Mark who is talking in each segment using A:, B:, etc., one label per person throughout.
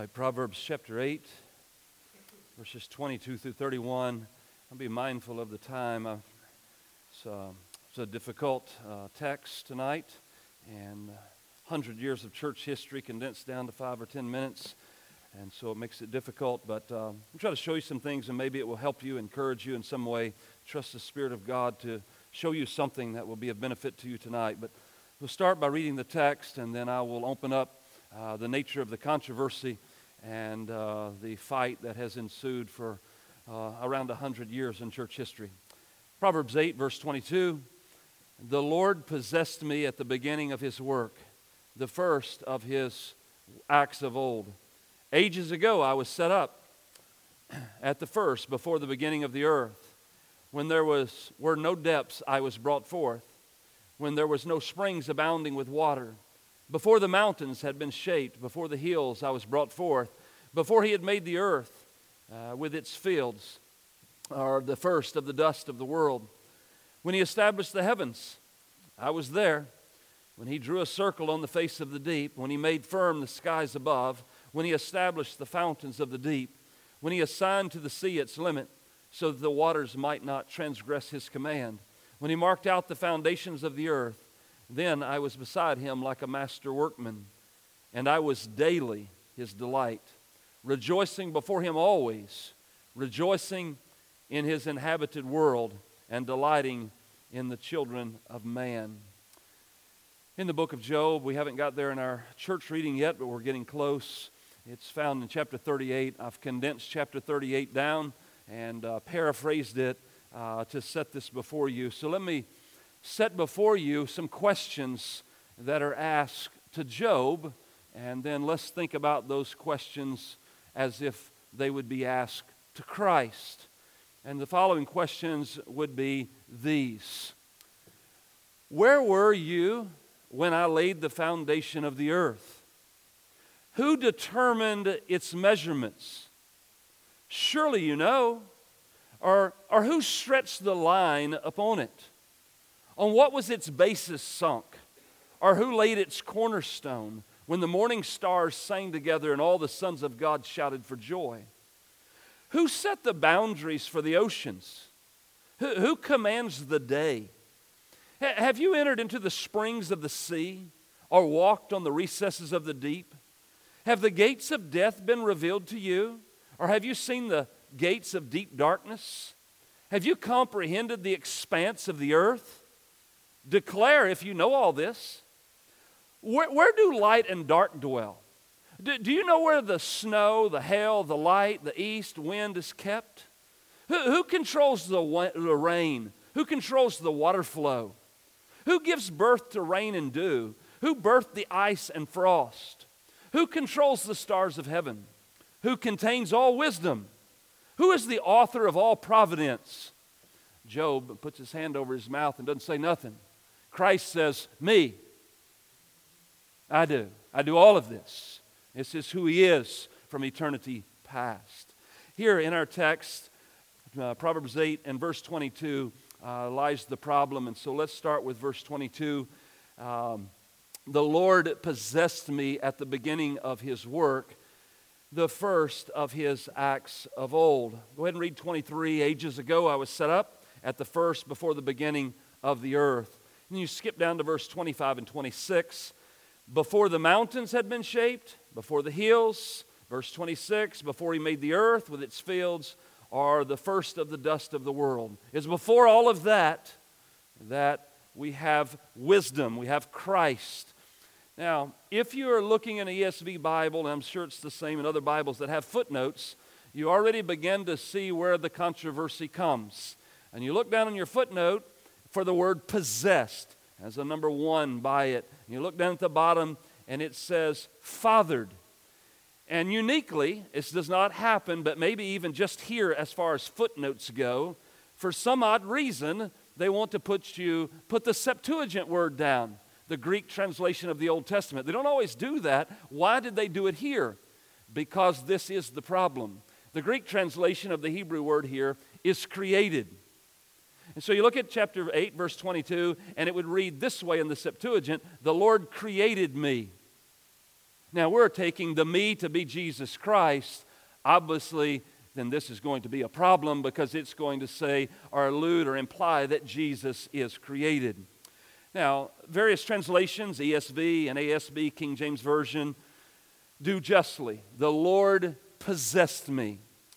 A: Proverbs chapter 8, verses 22 through 31. I'll be mindful of the time. It's a difficult text tonight, and 100 years of church history condensed down to 5 or 10 minutes, and so it makes it difficult. But I'll try to show you some things, and maybe it will help you, encourage you in some way. Trust the Spirit of God to show you something that will be of benefit to you tonight. But we'll start by reading the text, and then I will open up the nature of the controversy and the fight that has ensued for around 100 years in church history. Proverbs 8, verse 22, "The Lord possessed me at the beginning of His work, the first of His acts of old. Ages ago I was set up at the first, before the beginning of the earth. When there were no depths, I was brought forth. When there was no springs abounding with water. Before the mountains had been shaped, before the hills I was brought forth, before He had made the earth with its fields, or the first of the dust of the world. When He established the heavens, I was there. When He drew a circle on the face of the deep, when He made firm the skies above, when He established the fountains of the deep, when He assigned to the sea its limit, so that the waters might not transgress His command, when He marked out the foundations of the earth, then I was beside Him like a master workman, and I was daily His delight, rejoicing before Him always, rejoicing in His inhabited world, and delighting in the children of man." In the book of Job, we haven't got there in our church reading yet, but we're getting close. It's found in chapter 38. I've condensed chapter 38 down and paraphrased it to set this before you. So let me set before you some questions that are asked to Job, and then let's think about those questions as if they would be asked to Christ. And the following questions would be these. Where were you when I laid the foundation of the earth? Who determined its measurements? Surely you know. Or who stretched the line upon it? On what was its basis sunk? Or who laid its cornerstone when the morning stars sang together and all the sons of God shouted for joy? Who set the boundaries for the oceans? Who commands the day? Have you entered into the springs of the sea or walked on the recesses of the deep? Have the gates of death been revealed to you? Or have you seen the gates of deep darkness? Have you comprehended the expanse of the earth? Declare if you know all this. Where do light and dark dwell? Do you know where the snow, the hail, the light, the east wind is kept? Who controls the rain? Who controls the water flow? Who gives birth to rain and dew? Who birthed the ice and frost? Who controls the stars of heaven? Who contains all wisdom? Who is the author of all providence? Job puts his hand over his mouth and doesn't say nothing. Christ says, me. I do. I do all of this. This is who He is from eternity past. Here in our text, Proverbs 8 and verse 22 lies the problem. And so let's start with verse 22. The Lord possessed me at the beginning of His work, the first of His acts of old. Go ahead and read 23. Ages ago I was set up at the first, before the beginning of the earth. And you skip down to verse 25 and 26. Before the mountains had been shaped, before the hills, verse 26, before He made the earth with its fields, are the first of the dust of the world. It's before all of that we have wisdom, we have Christ. Now, if you are looking in an ESV Bible, and I'm sure it's the same in other Bibles that have footnotes, you already begin to see where the controversy comes. And you look down in your footnote for the word possessed as a number 1 by it. And you look down at the bottom and it says fathered. And uniquely, this does not happen, but maybe even just here as far as footnotes go, for some odd reason, they want to put the Septuagint word down, the Greek translation of the Old Testament. They don't always do that. Why did they do it here? Because this is the problem. The Greek translation of the Hebrew word here is created. And so you look at chapter 8, verse 22, and it would read this way in the Septuagint, the Lord created me. Now, we're taking the me to be Jesus Christ. Obviously, then this is going to be a problem because it's going to say or allude or imply that Jesus is created. Now, various translations, ESV and ASB, King James Version, do justly. The Lord possessed me.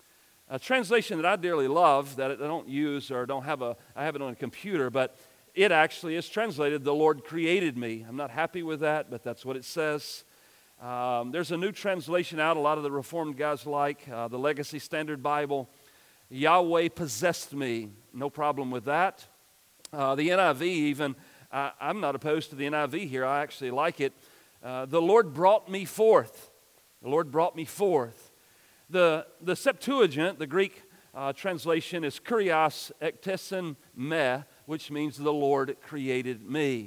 A: A translation that I dearly love, that I don't use or I have it on a computer, but it actually is translated, the Lord created me. I'm not happy with that, but that's what it says. There's a new translation out, a lot of the Reformed guys like, the Legacy Standard Bible. Yahweh possessed me. No problem with that. The NIV even, I'm not opposed to the NIV here. I actually like it. The Lord brought me forth. The Lord brought me forth. The Septuagint, the Greek translation, is Kurios ektesen me, which means the Lord created me.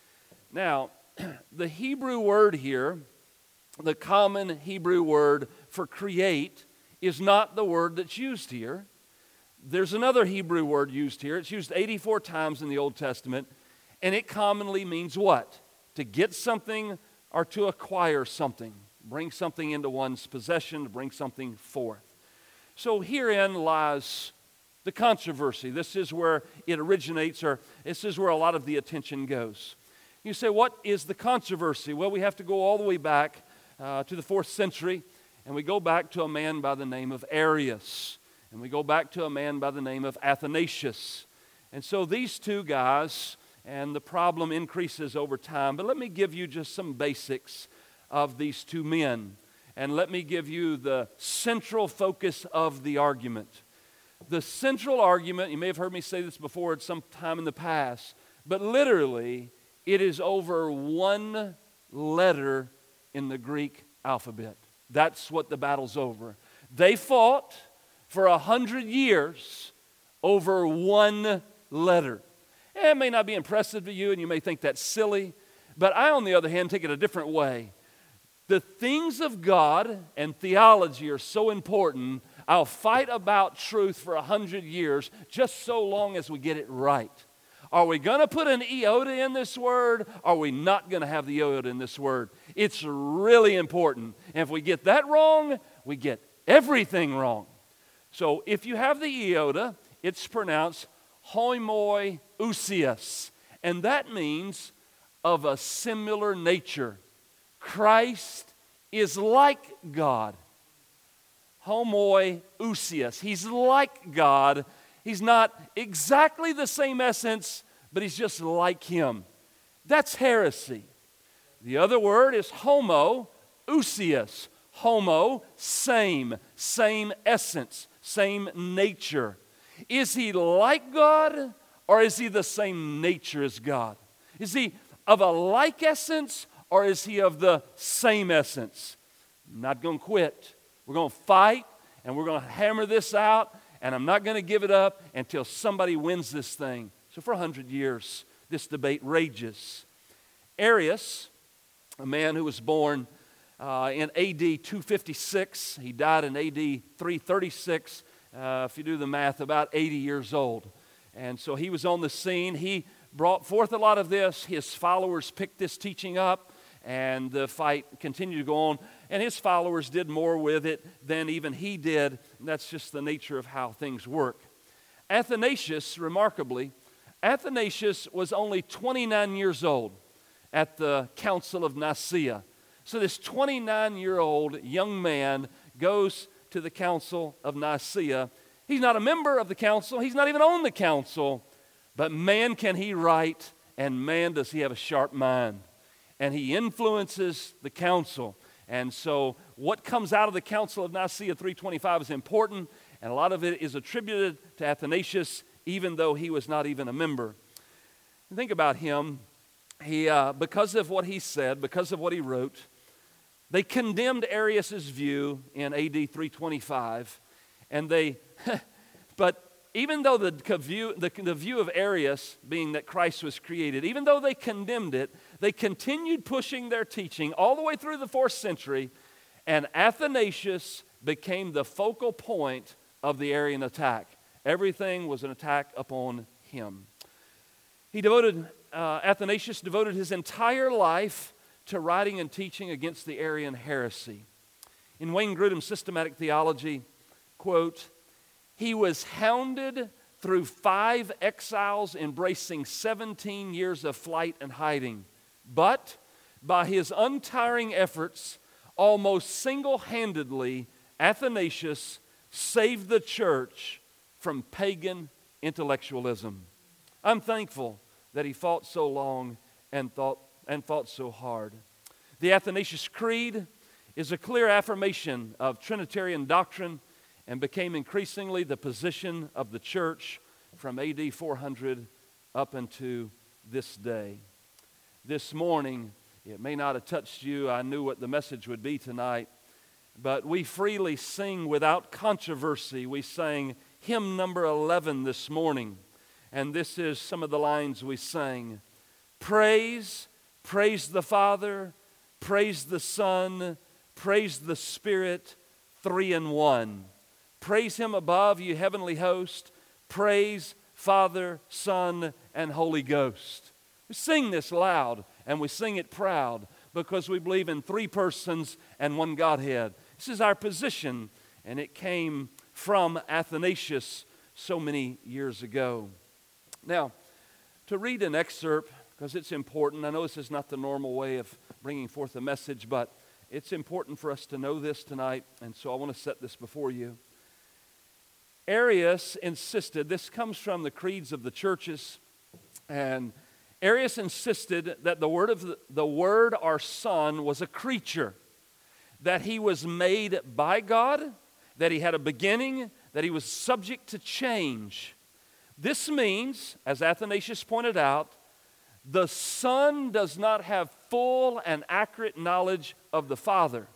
A: Now, the Hebrew word here, the common Hebrew word for create, is not the word that's used here. There's another Hebrew word used here. It's used 84 times in the Old Testament, and it commonly means what? To get something or to acquire something. Bring something into one's possession, to bring something forth. So herein lies the controversy. This is where it originates, or this is where a lot of the attention goes. You say, what is the controversy? Well, we have to go all the way back to the 4th century, and we go back to a man by the name of Arius, and we go back to a man by the name of Athanasius. And so these two guys, and the problem increases over time. But let me give you just some basics of these two men, and let me give you the central focus of the argument. The central argument, you may have heard me say this before at some time in the past, but literally it is over one letter in the Greek alphabet. That's what the battle's over. They fought for 100 years over one letter. It may not be impressive to you, and you may think that's silly, but I, on the other hand, take it a different way. The things of God and theology are so important, I'll fight about truth for 100 years just so long as we get it right. Are we going to put an iota in this word? Are we not going to have the iota in this word? It's really important. And if we get that wrong, we get everything wrong. So if you have the iota, it's pronounced homoousios, and that means of a similar nature. Christ is like God. Homoousios. He's like God. He's not exactly the same essence, but he's just like him. That's heresy. The other word is homoousios. Homo, same essence, same nature. Is he like God, or is he the same nature as God? Is he of a like essence, or is he of the same essence? I'm not going to quit. We're going to fight, and we're going to hammer this out, and I'm not going to give it up until somebody wins this thing. So for 100 years, this debate rages. Arius, a man who was born in AD 256, he died in AD 336, if you do the math, about 80 years old. And so he was on the scene. He brought forth a lot of this. His followers picked this teaching up, and the fight continued to go on. And his followers did more with it than even he did. And that's just the nature of how things work. Athanasius, remarkably, Athanasius was only 29 years old at the Council of Nicaea. So this 29-year-old young man goes to the Council of Nicaea. He's not a member of the council. He's not even on the council. But man, can he write, and man, does he have a sharp mind. And he influences the council. And so what comes out of the Council of Nicaea 325 is important, and a lot of it is attributed to Athanasius, even though he was not even a member. Think about him. He, because of what he said, because of what he wrote, they condemned Arius' view in AD 325, and they, but even though the view of Arius, being that Christ was created, even though they condemned it, they continued pushing their teaching all the way through the 4th century, and Athanasius became the focal point of the Arian attack. Everything was an attack upon him. Athanasius devoted his entire life to writing and teaching against the Arian heresy. In Wayne Grudem's Systematic Theology, quote, "He was hounded through 5 exiles, embracing 17 years of flight and hiding. But by his untiring efforts, almost single-handedly, Athanasius saved the church from pagan intellectualism." I'm thankful that he fought so long and fought so hard. The Athanasius Creed is a clear affirmation of Trinitarian doctrine and became increasingly the position of the church from AD 400 up into this day. This morning, it may not have touched you. I knew what the message would be tonight, but we freely sing without controversy. We sang hymn number 11 this morning, and this is some of the lines we sang. Praise, praise the Father, praise the Son, praise the Spirit, 3 in 1. Praise Him above, you heavenly host. Praise Father, Son, and Holy Ghost. We sing this loud, and we sing it proud because we believe in 3 persons and 1 Godhead. This is our position, and it came from Athanasius so many years ago. Now, to read an excerpt, because it's important. I know this is not the normal way of bringing forth a message, but it's important for us to know this tonight, and so I want to set this before you. Arius insisted, this comes from the creeds of the churches, and Arius insisted that the Word, our Son, was a creature, that He was made by God, that He had a beginning, that He was subject to change. This means, as Athanasius pointed out, the Son does not have full and accurate knowledge of the Father.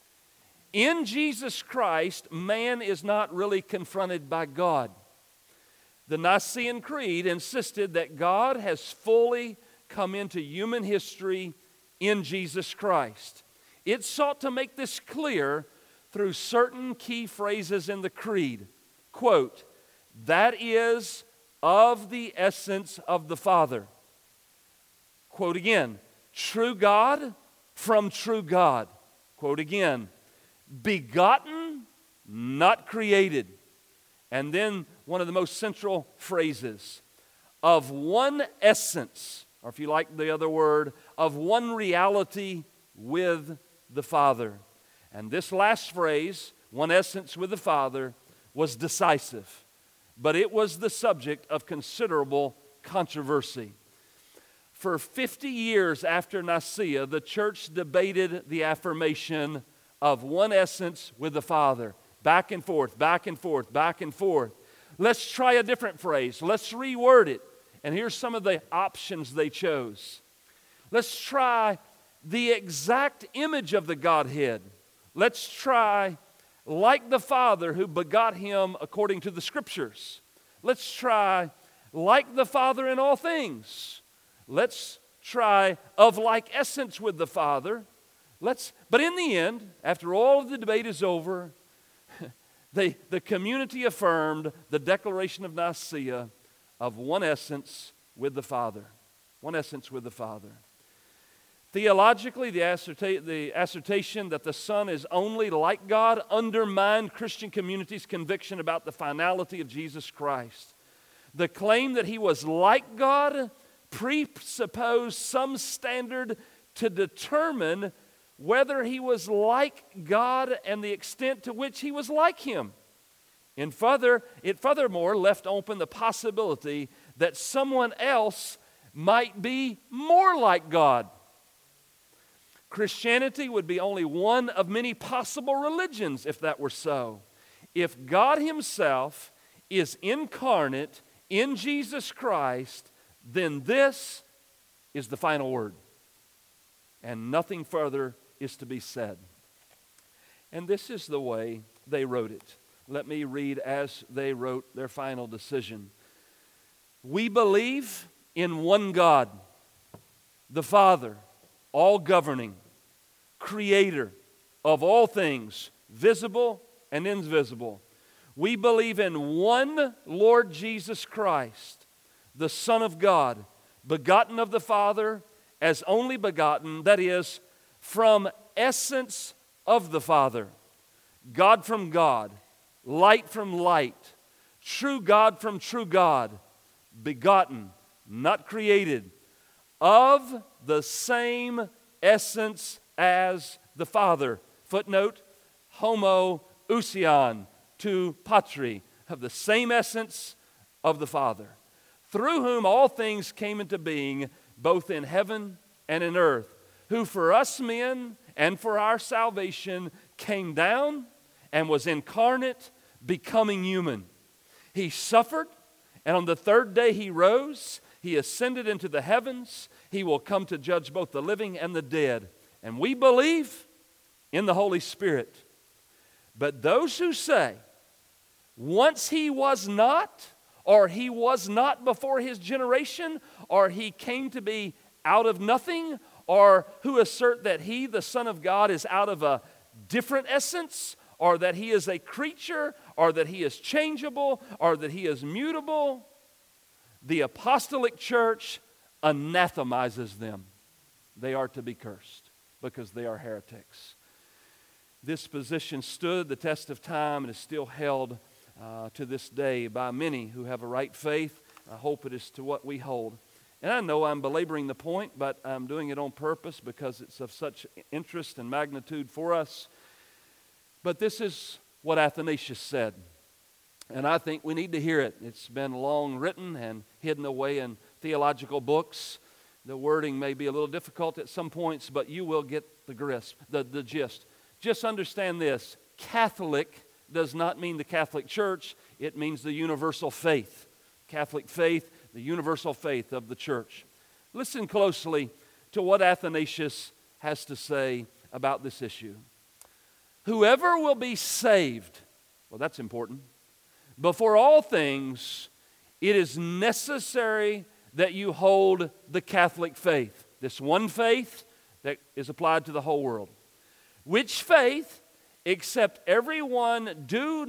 A: In Jesus Christ, man is not really confronted by God. The Nicene Creed insisted that God has fully come into human history in Jesus Christ. It sought to make this clear through certain key phrases in the Creed. Quote, "That is of the essence of the Father." Quote again, "True God from true God." Quote again, "Begotten, not created." And then one of the most central phrases, "Of one essence," or if you like the other word, "of one reality with the Father." And this last phrase, "one essence with the Father," was decisive, but it was the subject of considerable controversy. For 50 years after Nicaea, the church debated the affirmation of one essence with the Father. Back and forth, back and forth, back and forth. Let's try a different phrase. Let's reword it. And here's some of the options they chose. Let's try the exact image of the Godhead. Let's try like the Father who begot Him according to the Scriptures. Let's try like the Father in all things. Let's try of like essence with the Father. But in the end, after all of the debate is over, the community affirmed the declaration of Nicaea of one essence with the Father. One essence with the Father. Theologically, the assertion that the Son is only like God undermined Christian community's conviction about the finality of Jesus Christ. The claim that He was like God presupposed some standard to determine whether He was like God and the extent to which He was like Him. It furthermore left open the possibility that someone else might be more like God. Christianity would be only one of many possible religions if that were so. If God Himself is incarnate in Jesus Christ, then this is the final word, and nothing further is to be said. And this is the way they wrote it. Let me read as they wrote their final decision. "We believe in one God, the Father, all-governing, creator of all things, visible and invisible. We believe in one Lord Jesus Christ, the Son of God, begotten of the Father, as only begotten, that is, from essence of the Father. God from God, light from light, true God from true God, begotten, not created, of the same essence as the Father. Footnote, homoousion to patri, of the same essence of the Father, through whom all things came into being, both in heaven and in earth, who for us men and for our salvation came down and was incarnate, becoming human. He suffered, and on the third day he rose. He ascended into the heavens. He will come to judge both the living and the dead. And we believe in the Holy Spirit. But those who say, once he was not, or he was not before his generation, or he came to be out of nothing, or who assert that he, the Son of God, is out of a different essence, or that he is a creature, or that he is changeable, or that he is mutable, the apostolic church anathemizes them. They are to be cursed because they are heretics. This position stood the test of time and is still held to this day by many who have a right faith. I hope it is to what we hold. And I know I'm belaboring the point, but I'm doing it on purpose because it's of such interest and magnitude for us. But this is what Athanasius said, and I think we need to hear it. It's been long written and hidden away in theological books. The wording may be a little difficult at some points, but you will get the gist. Just understand this. Catholic does not mean the Catholic Church. It means the universal faith. Catholic faith, the universal faith of the church. Listen closely to what Athanasius has to say about this issue. Whoever will be saved, well, that's important. Before all things, it is necessary that you hold the Catholic faith, this one faith that is applied to the whole world. Which faith, except everyone do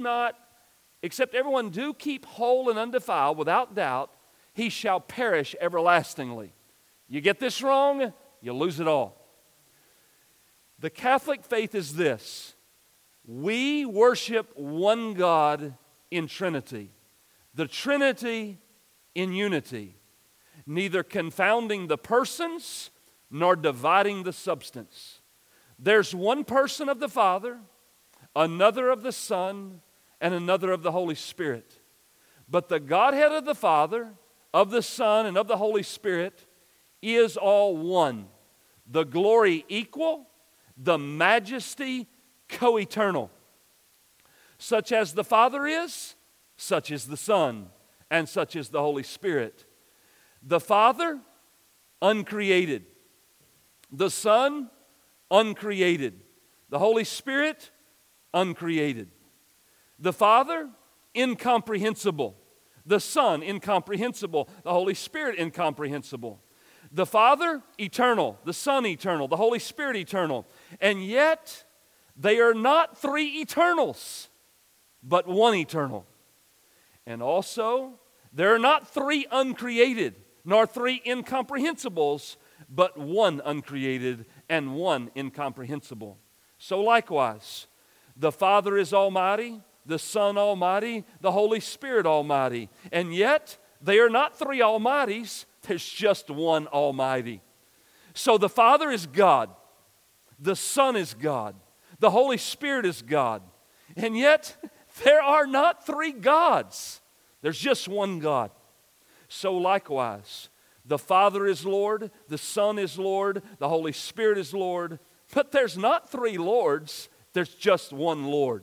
A: keep whole and undefiled, without doubt, he shall perish everlastingly. You get this wrong, you lose it all. The Catholic faith is this: we worship one God in Trinity, the Trinity in unity, neither confounding the persons nor dividing the substance. There's one person of the Father, another of the Son, and another of the Holy Spirit. But the Godhead of the Father, of the Son, and of the Holy Spirit is all one. The glory equal, the majesty co-eternal. Such as the Father is, such is the Son, and such is the Holy Spirit. The Father, uncreated. The Son, uncreated. The Holy Spirit, uncreated. The Father, incomprehensible. The Son, incomprehensible. The Holy Spirit, incomprehensible. The Father, eternal. The Son, eternal. The Holy Spirit, eternal. And yet, they are not three eternals, but one eternal. And also, there are not three uncreated, nor three incomprehensibles, but one uncreated and one incomprehensible. So likewise, the Father is almighty, the Son almighty, the Holy Spirit almighty. And yet, they are not three almighties, there's just one almighty. So the Father is God, the Son is God, the Holy Spirit is God. And yet, there are not three gods. There's just one God. So likewise, the Father is Lord, the Son is Lord, the Holy Spirit is Lord. But there's not three Lords, there's just one Lord.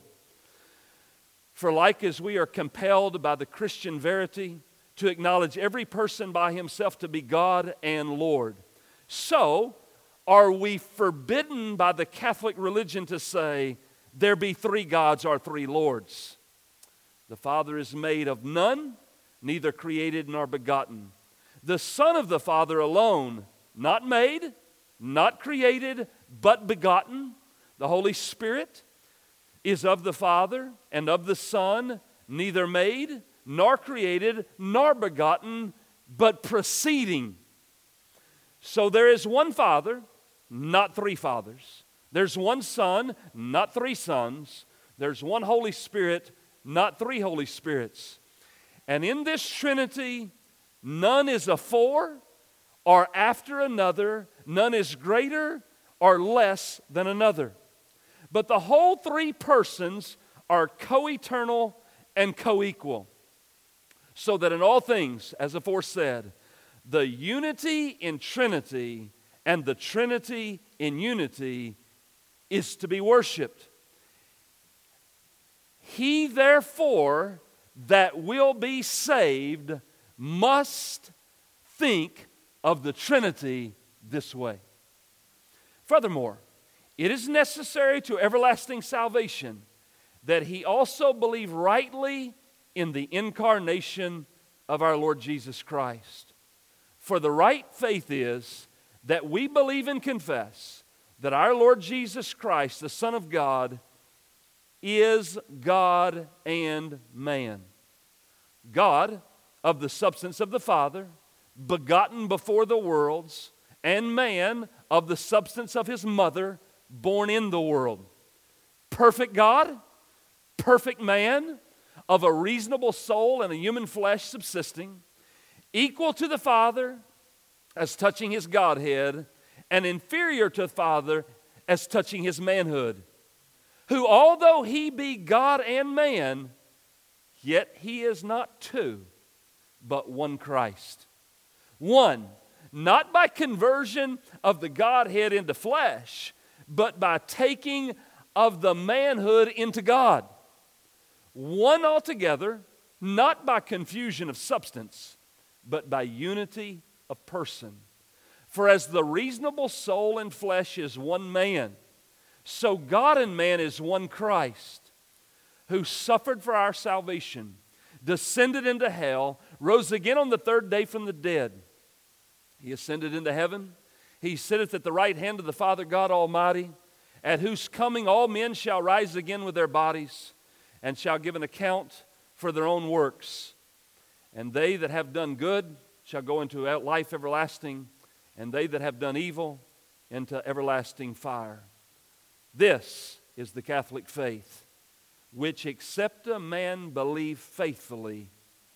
A: For like as we are compelled by the Christian verity to acknowledge every person by himself to be God and Lord, so are we forbidden by the Catholic religion to say, there be three gods or three lords. The Father is made of none, neither created nor begotten. The Son of the Father alone, not made, not created, but begotten. The Holy Spirit is of the Father and of the Son, neither made, nor created, nor begotten, but proceeding. So there is one Father, not three fathers. There's one Son, not three sons. There's one Holy Spirit, not three Holy Spirits. And in this Trinity, none is afore or after another. None is greater or less than another. But the whole three persons are co-eternal and co-equal. So that in all things, as aforesaid, the unity in Trinity and the Trinity in unity is to be worshiped. He, therefore, that will be saved must think of the Trinity this way. Furthermore, it is necessary to everlasting salvation that he also believe rightly in the incarnation of our Lord Jesus Christ. For the right faith is that we believe and confess that our Lord Jesus Christ, the Son of God, is God and man. God of the substance of the Father, begotten before the worlds, and man of the substance of his mother, born in the world. Perfect God, perfect man, of a reasonable soul and a human flesh subsisting, equal to the Father as touching his Godhead, and inferior to the Father as touching his manhood, who although he be God and man, yet he is not two, but one Christ. One, not by conversion of the Godhead into flesh, but by taking of the manhood into God. One altogether, not by confusion of substance, but by unity of person. For as the reasonable soul and flesh is one man, so God and man is one Christ, who suffered for our salvation, descended into hell, rose again on the third day from the dead. He ascended into heaven. He sitteth at the right hand of the Father God Almighty, at whose coming all men shall rise again with their bodies, and shall give an account for their own works. And they that have done good shall go into life everlasting, and they that have done evil into everlasting fire. This is the Catholic faith, which except a man believe faithfully,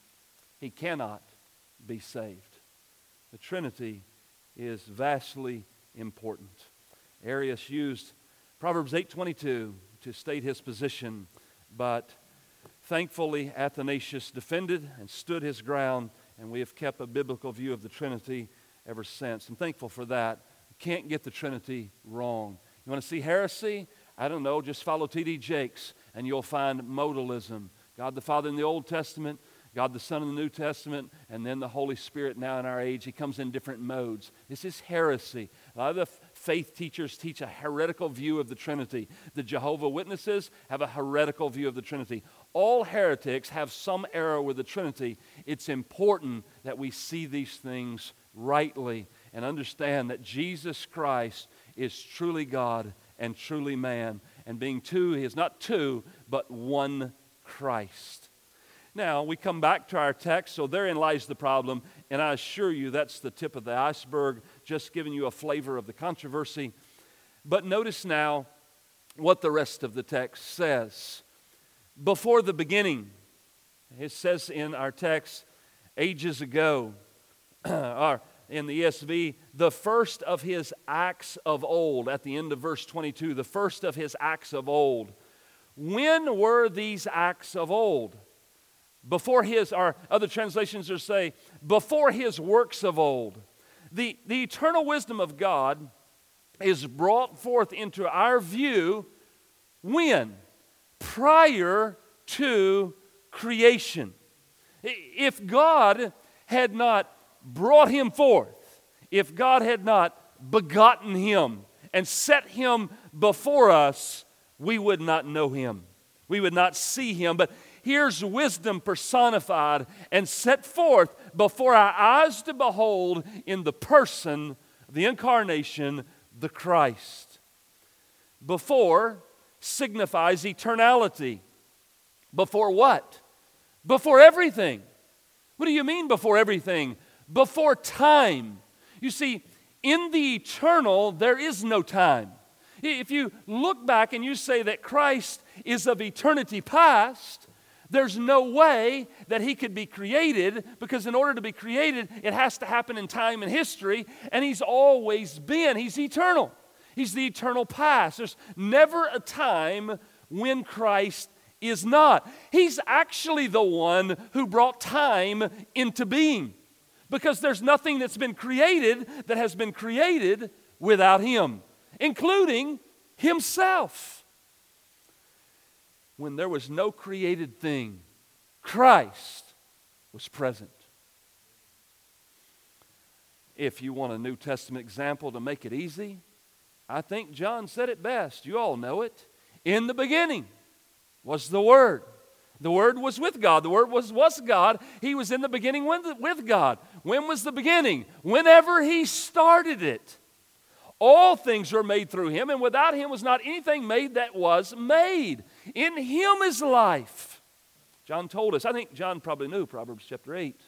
A: he cannot be saved. The Trinity is vastly important. Arius used Proverbs 8:22 to state his position, but thankfully Athanasius defended and stood his ground, and we have kept a biblical view of the Trinity ever since. I'm thankful for that. You can't get the Trinity wrong. You want to see heresy? I don't know, just follow T.D. Jakes and you'll find modalism. God the Father in the Old Testament, God the Son in the New Testament, and then the Holy Spirit now in our age. He comes in different modes. This is heresy. A lot of the faith teachers teach a heretical view of the Trinity. The Jehovah's Witnesses have a heretical view of the Trinity. All heretics have some error with the Trinity. It's important that we see these things rightly and understand that Jesus Christ is truly God and truly man. And being two, he is not two, but one Christ. Now, we come back to our text, so therein lies the problem, and I assure you that's the tip of the iceberg, just giving you a flavor of the controversy. But notice now what the rest of the text says. Before the beginning, it says in our text, ages ago, or in the ESV, the first of his acts of old, at the end of verse 22, the first of his acts of old. When were these acts of old? Before his, or other translations are say, before his works of old. The eternal wisdom of God is brought forth into our view when? Prior to creation. If God had not brought him forth, if God had not begotten him and set him before us, we would not know him. We would not see him. But here's wisdom personified and set forth before our eyes to behold in the person, the incarnation, the Christ. Before signifies eternality. Before what? Before everything. What do you mean before everything? Before time. You see, In the eternal, there is no time. If you look back and you say that Christ is of eternity past, there's no way that He could be created, because in order to be created, it has to happen in time and history, and He's always been. He's eternal. He's the eternal past. There's never a time when Christ is not. He's actually the one who brought time into being, because there's nothing that's been created that has been created without Him, including Himself. When there was no created thing, Christ was present. If you want a New Testament example to make it easy, I think John said it best. You all know it. In the beginning was the Word. The Word was with God. The Word was God. He was in the beginning with God. When was the beginning? Whenever He started it. All things were made through Him, and without Him was not anything made that was made. In Him is life. John told us. I think John probably knew Proverbs chapter 8.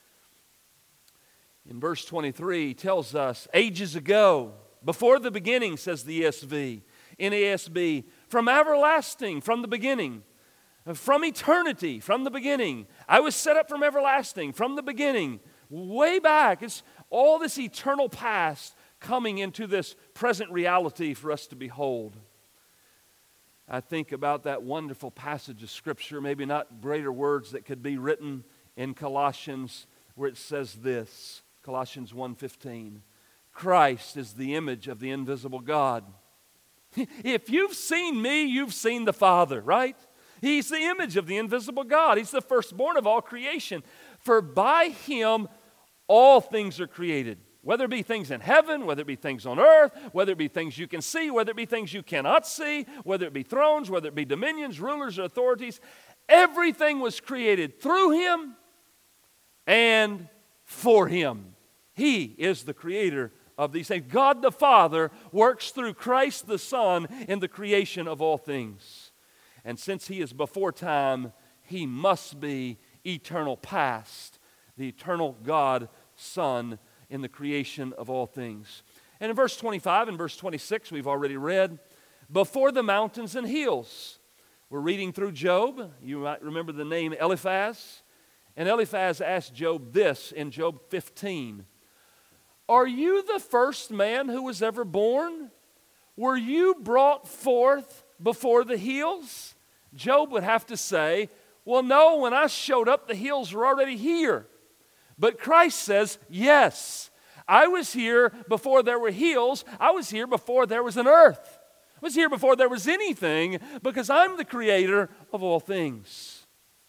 A: In verse 23, he tells us, ages ago, before the beginning, says the ESV. In ASB, from everlasting, from the beginning. From eternity, from the beginning. I was set up from everlasting, from the beginning. Way back. It's all this eternal past coming into this present reality for us to behold. I think about that wonderful passage of Scripture, maybe not greater words that could be written in Colossians, where it says this, Colossians 1:15, Christ is the image of the invisible God. If you've seen me, you've seen the Father, right? He's the image of the invisible God. He's the firstborn of all creation. For by Him all things are created. Whether it be things in heaven, whether it be things on earth, whether it be things you can see, whether it be things you cannot see, whether it be thrones, whether it be dominions, rulers, or authorities, everything was created through Him and for Him. He is the creator of these things. God the Father works through Christ the Son in the creation of all things. And since He is before time, He must be eternal past, the eternal God Son in the creation of all things. And in verse 25 and verse 26, we've already read, before the mountains and hills. We're reading through Job. You might remember the name Eliphaz. And Eliphaz asked Job this in Job 15. Are you the first man who was ever born? Were you brought forth before the hills? Job would have to say, well, no, when I showed up, the hills were already here. But Christ says, yes, I was here before there were hills. I was here before there was an earth. I was here before there was anything, because I'm the creator of all things.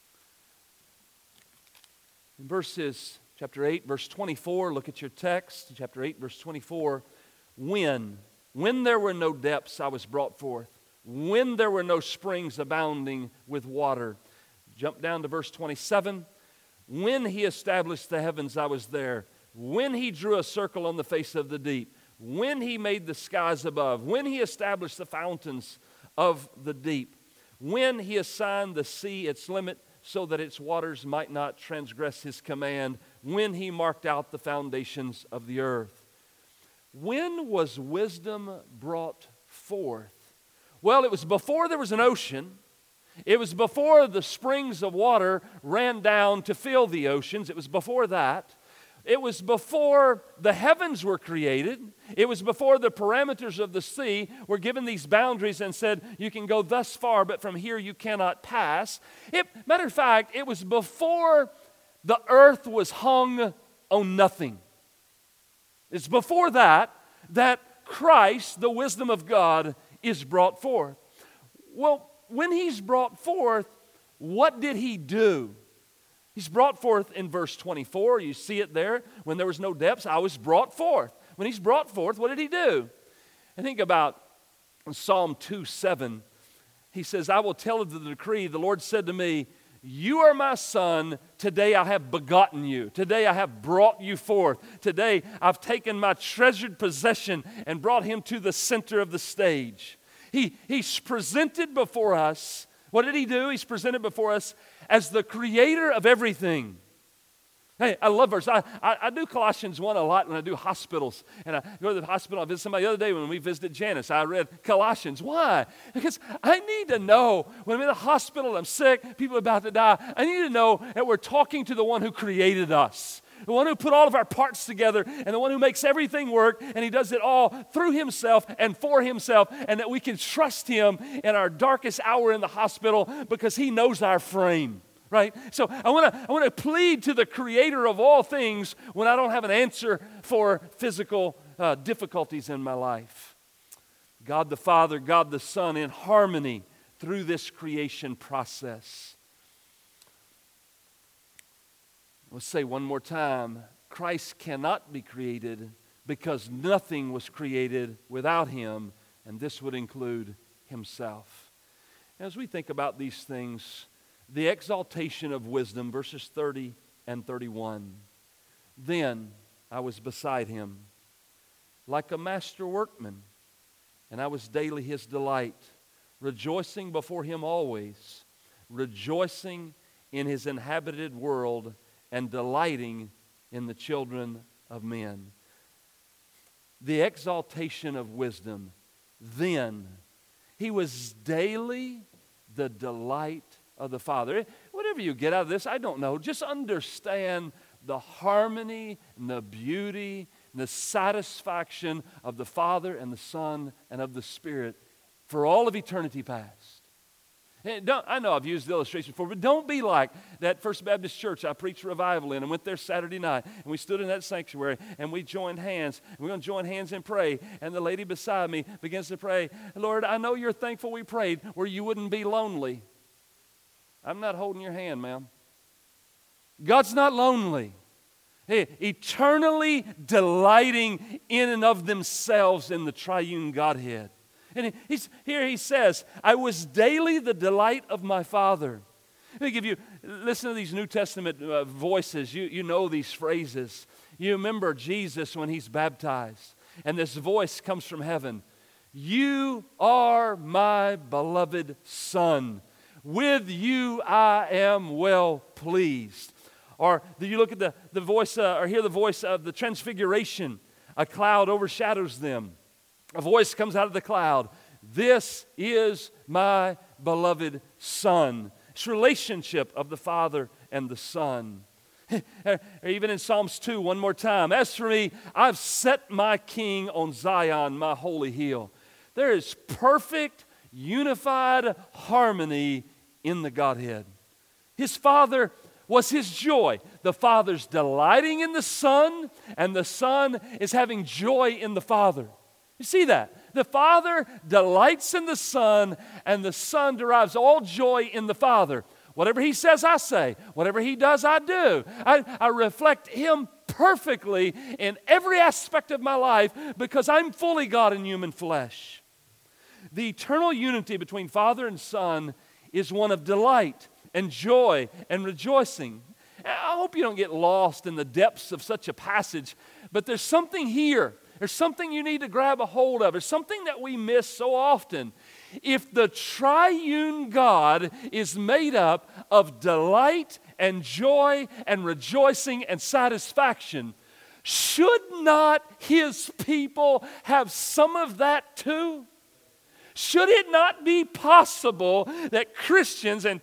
A: In chapter 8, verse 24, look at your text. Chapter 8, verse 24, when there were no depths, I was brought forth. When there were no springs abounding with water. Jump down to verse 27. When He established the heavens, I was there. When He drew a circle on the face of the deep. When He made the skies above. When He established the fountains of the deep. When He assigned the sea its limit so that its waters might not transgress His command. When He marked out the foundations of the earth. When was wisdom brought forth? Well, it was before there was an ocean. It was before the springs of water ran down to fill the oceans. It was before that. It was before the heavens were created. It was before the parameters of the sea were given these boundaries and said, you can go thus far, but from here you cannot pass. Matter of fact, it was before the earth was hung on nothing. It's before that Christ, the wisdom of God, is brought forth. Well, when He's brought forth, what did He do? He's brought forth in verse 24. You see it there. When there was no depths, I was brought forth. When He's brought forth, what did He do? I think about Psalm 2:7. He says, I will tell of the decree. The Lord said to me, you are my son. Today I have begotten you. Today I have brought you forth. Today I've taken my treasured possession and brought him to the center of the stage. He's presented before us. What did He do? He's presented before us as the creator of everything. Hey, I love verse. I do Colossians 1 a lot when I do hospitals. And I go to the hospital. I visit somebody the other day when we visited Janice. I read Colossians. Why? Because I need to know when I'm in the hospital, I'm sick, people are about to die. I need to know that we're talking to the one who created us, the one who put all of our parts together, and the one who makes everything work, and He does it all through Himself and for Himself, and that we can trust Him in our darkest hour in the hospital because He knows our frame. Right? So I want to plead to the Creator of all things when I don't have an answer for physical difficulties in my life. God the Father, God the Son in harmony through this creation process. Let's say one more time, Christ cannot be created because nothing was created without Him, and this would include Himself. As we think about these things, the exaltation of wisdom, verses 30 and 31. Then I was beside Him, like a master workman, and I was daily His delight, rejoicing before Him always, rejoicing in His inhabited world, and delighting in the children of men. The exaltation of wisdom. Then He was daily the delight of the Father. Whatever you get out of this, I don't know. Just understand the harmony and the beauty and the satisfaction of the Father and the Son and of the Spirit for all of eternity past. I know I've used the illustration before, but don't be like that First Baptist Church I preached revival in and went there Saturday night, and we stood in that sanctuary and we joined hands. And we're going to join hands and pray, and the lady beside me begins to pray, Lord, I know you're thankful we prayed where you wouldn't be lonely. I'm not holding your hand, ma'am. God's not lonely. Hey, eternally delighting in and of themselves in the triune Godhead. And here he says, I was daily the delight of my Father. Let me listen to these New Testament voices. You know these phrases. You remember Jesus when He's baptized, and this voice comes from heaven. You are my beloved Son. With you I am well pleased. Or do you look at the voice or hear the voice of the transfiguration? A cloud overshadows them. A voice comes out of the cloud. This is my beloved Son. It's relationship of the Father and the Son. Or even in Psalms 2, one more time. As for me, I've set my King on Zion, my holy hill. There is perfect, unified harmony in the Godhead. His Father was His joy. The Father's delighting in the Son, and the Son is having joy in the Father. You see that? The Father delights in the Son, and the Son derives all joy in the Father. Whatever He says, I say. Whatever He does, I do. I reflect Him perfectly in every aspect of my life because I'm fully God in human flesh. The eternal unity between Father and Son is one of delight and joy and rejoicing. I hope you don't get lost in the depths of such a passage, but there's something here. There's something you need to grab a hold of. There's something that we miss so often. If the triune God is made up of delight and joy and rejoicing and satisfaction, should not His people have some of that too? Should it not be possible that Christians in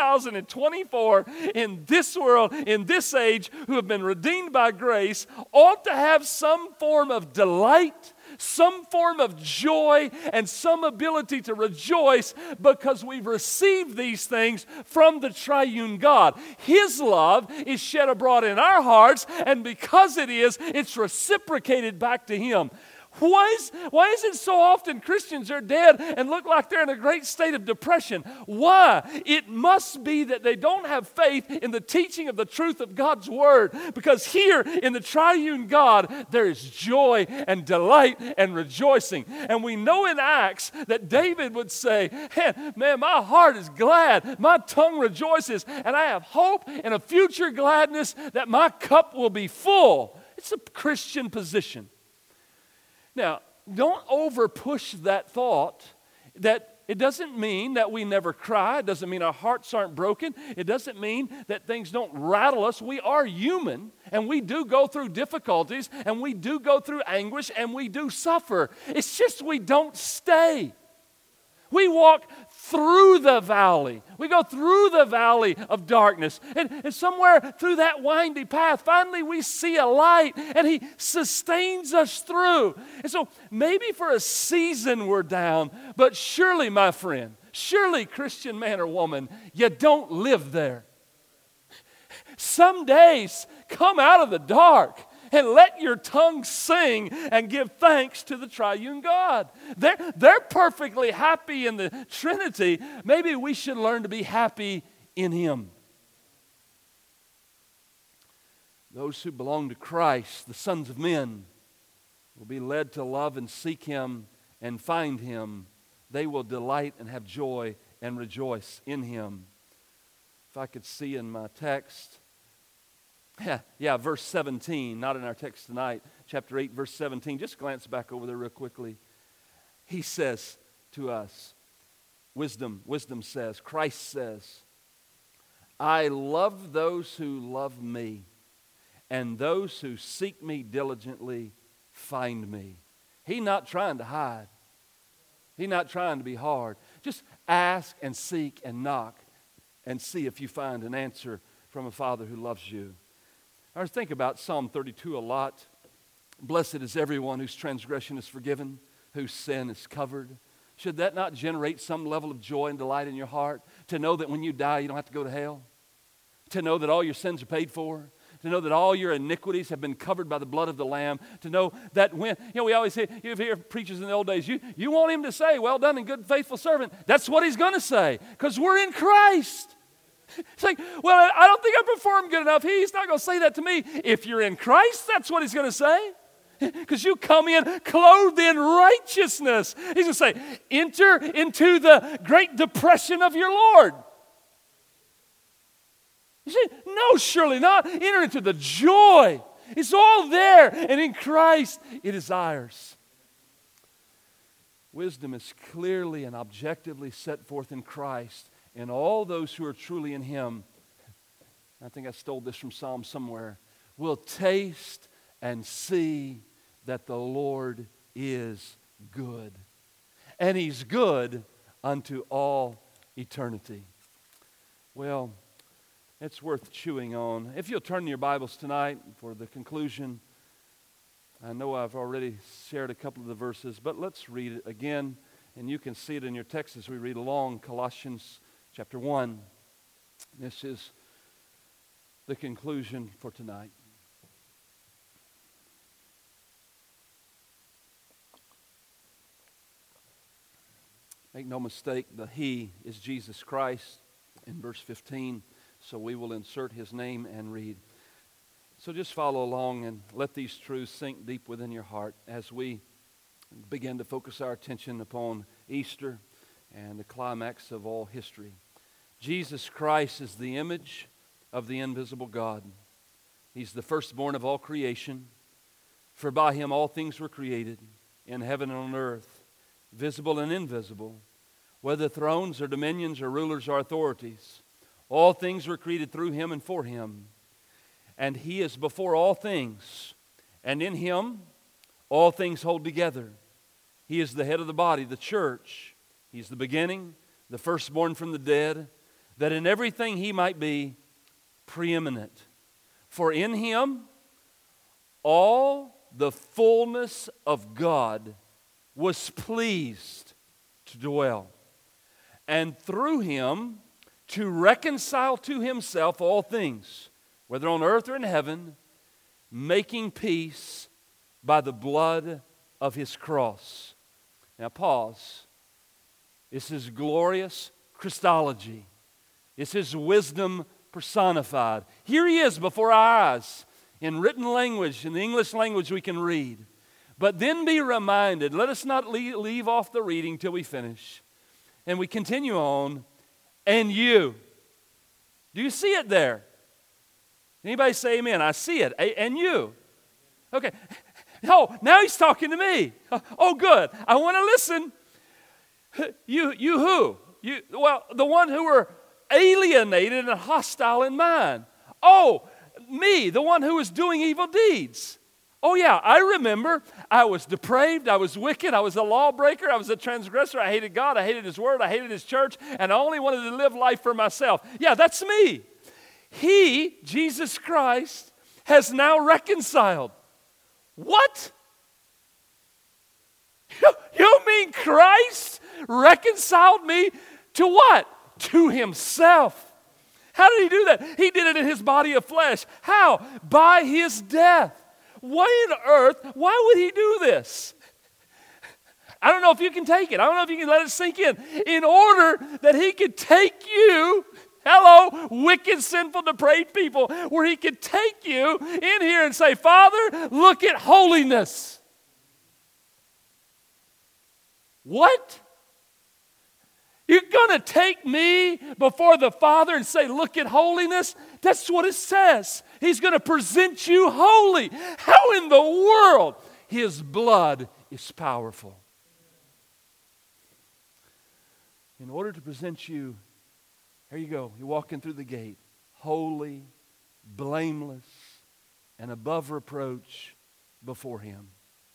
A: 2024, in this world, in this age, who have been redeemed by grace, ought to have some form of delight, some form of joy, and some ability to rejoice because we've received these things from the triune God? His love is shed abroad in our hearts, and because it is, it's reciprocated back to Him. Why is it so often Christians are dead and look like they're in a great state of depression? Why? It must be that they don't have faith in the teaching of the truth of God's Word. Because here in the triune God, there is joy and delight and rejoicing. And we know in Acts that David would say, hey, man, my heart is glad, my tongue rejoices, and I have hope and a future gladness that my cup will be full. It's a Christian position. Now, don't over-push that thought that it doesn't mean that we never cry. It doesn't mean our hearts aren't broken. It doesn't mean that things don't rattle us. We are human, and we do go through difficulties, and we do go through anguish, and we do suffer. It's just we don't stay. We walk through the valley. We go through the valley of darkness. And somewhere through that windy path, finally we see a light, and He sustains us through. And so maybe for a season we're down, but surely, my friend, surely, Christian man or woman, you don't live there. Some days come out of the dark and let your tongue sing and give thanks to the triune God. They're perfectly happy in the Trinity. Maybe we should learn to be happy in Him. Those who belong to Christ, the sons of men, will be led to love and seek Him and find Him. They will delight and have joy and rejoice in Him. If I could see in my text, verse 17, not in our text tonight, chapter 8, verse 17. Just glance back over there real quickly. He says to us, wisdom says, Christ says, I love those who love me, and those who seek me diligently find me. He's not trying to hide. He's not trying to be hard. Just ask and seek and knock and see if you find an answer from a Father who loves you. I think about Psalm 32 a lot. Blessed is everyone whose transgression is forgiven, whose sin is covered. Should that not generate some level of joy and delight in your heart? To know that when you die, you don't have to go to hell? To know that all your sins are paid for? To know that all your iniquities have been covered by the blood of the Lamb? To know that when, we always hear preachers in the old days, you want him to say, well done and good and faithful servant. That's what he's going to say, because we're in Christ. It's like, well, I don't think I performed good enough. He's not going to say that to me. If you're in Christ, that's what He's going to say. Because you come in clothed in righteousness. He's going to say, enter into the great depression of your Lord. You say, no, surely not. Enter into the joy. It's all there. And in Christ, it is ours. Wisdom is clearly and objectively set forth in Christ. And all those who are truly in Him, I think I stole this from Psalm somewhere, will taste and see that the Lord is good. And He's good unto all eternity. Well, it's worth chewing on. If you'll turn your Bibles tonight for the conclusion. I know I've already shared a couple of the verses, but let's read it again. And you can see it in your text as we read along, Colossians Chapter 1, this is the conclusion for tonight. Make no mistake, the He is Jesus Christ in verse 15, so we will insert His name and read. So just follow along and let these truths sink deep within your heart as we begin to focus our attention upon Easter and the climax of all history. Jesus Christ is the image of the invisible God. He's the firstborn of all creation. For by Him all things were created, in heaven and on earth, visible and invisible, whether thrones or dominions or rulers or authorities. All things were created through Him and for Him. And He is before all things, and in Him all things hold together. He is the head of the body, the church. He's the beginning, the firstborn from the dead, that in everything He might be preeminent. For in Him all the fullness of God was pleased to dwell, and through Him to reconcile to Himself all things, whether on earth or in heaven, making peace by the blood of His cross. Now pause. This is glorious Christology. It's His wisdom personified. Here He is before our eyes in written language, in the English language we can read. But then be reminded, let us not leave off the reading till we finish. And we continue on, and you. Do you see it there? Anybody say amen? I see it. And you. Okay. Oh, now He's talking to me. Oh, good. I want to listen. You who? Well, the one who were alienated and hostile in mind. Oh, me, the one who was doing evil deeds. Oh yeah, I remember. I was depraved, I was wicked, I was a lawbreaker, I was a transgressor, I hated God, I hated His Word, I hated His church, and I only wanted to live life for myself. Yeah, that's me. He, Jesus Christ, has now reconciled. What? You mean Christ reconciled me to what? To Himself. How did He do that? He did it in His body of flesh. How? By His death. Why on earth, why would He do this? I don't know if you can take it. I don't know if you can let it sink in. In order that He could take you, hello, wicked, sinful, depraved people, where He could take you in here and say, Father, look at holiness. What? You're going to take me before the Father and say, look at holiness? That's what it says. He's going to present you holy. How in the world? His blood is powerful. In order to present you, here you go. You're walking through the gate, holy, blameless, and above reproach before Him.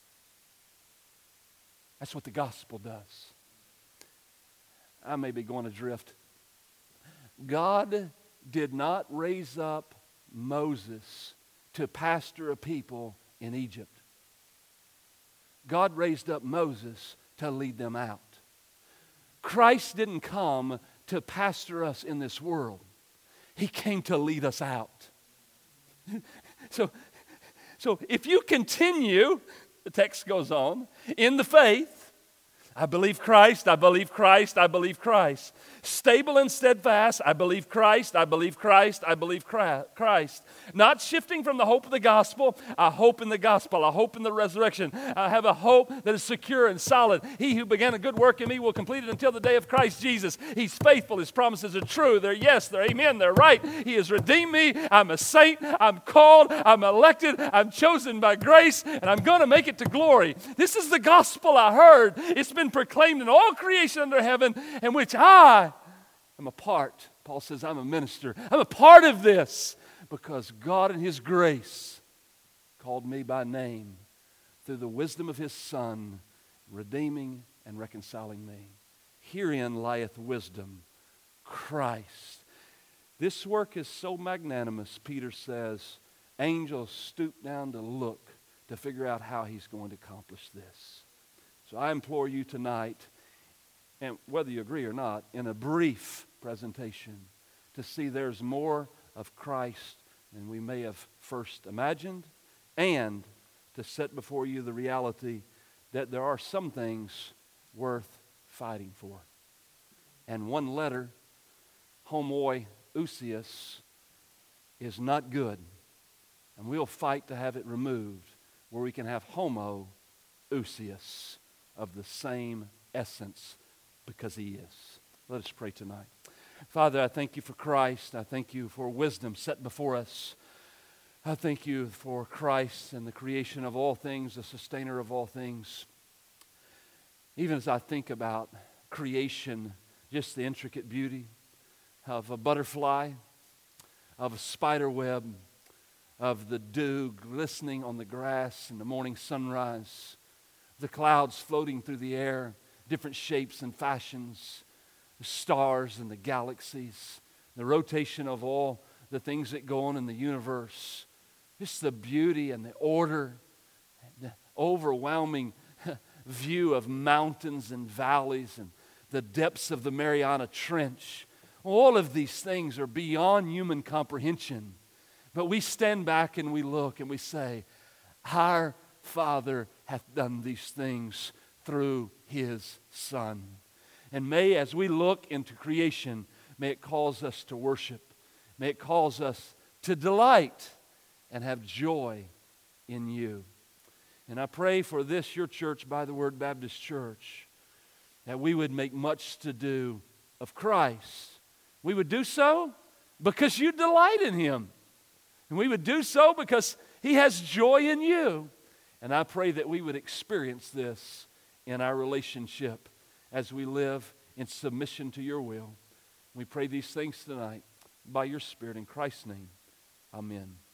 A: That's what the gospel does. I may be going adrift. God did not raise up Moses to pastor a people in Egypt. God raised up Moses to lead them out. Christ didn't come to pastor us in this world. He came to lead us out. So if you continue, the text goes on, in the faith, I believe Christ, I believe Christ, I believe Christ. Stable and steadfast, I believe Christ, I believe Christ, I believe Christ. Not shifting from the hope of the gospel, I hope in the gospel, I hope in the resurrection. I have a hope that is secure and solid. He who began a good work in me will complete it until the day of Christ Jesus. He's faithful, His promises are true. They're yes, they're amen, they're right. He has redeemed me, I'm a saint, I'm called, I'm elected, I'm chosen by grace, and I'm going to make it to glory. This is the gospel I heard. It's been proclaimed in all creation under heaven, in which I am a part. Paul says, I'm a minister. I'm a part of this because God in His grace called me by name through the wisdom of His Son, redeeming and reconciling me. Herein lieth wisdom, Christ. This work is so magnanimous, Peter says, angels stoop down to look to figure out how He's going to accomplish this. So I implore you tonight, and whether you agree or not, in a brief presentation, to see there's more of Christ than we may have first imagined, and to set before you the reality that there are some things worth fighting for. And one letter, homoousios, is not good. And we'll fight to have it removed where we can have homoousios, of the same essence, because He is. Let us pray tonight. Father, I thank You for Christ. I thank You for wisdom set before us. I thank You for Christ and the creation of all things, the sustainer of all things. Even as I think about creation, just the intricate beauty of a butterfly, of a spider web, of the dew glistening on the grass in the morning sunrise, the clouds floating through the air, different shapes and fashions, the stars and the galaxies, the rotation of all the things that go on in the universe, just the beauty and the order, and the overwhelming view of mountains and valleys and the depths of the Mariana Trench. All of these things are beyond human comprehension. But we stand back and we look and we say, our Father hath done these things through His Son. And may, as we look into creation, may it cause us to worship. May it cause us to delight and have joy in You. And I pray for this, Your church, by the Word Baptist Church, that we would make much to do of Christ. We would do so because You delight in Him. And we would do so because He has joy in You. And I pray that we would experience this in our relationship as we live in submission to your will. We pray these things tonight by your Spirit in Christ's name. Amen.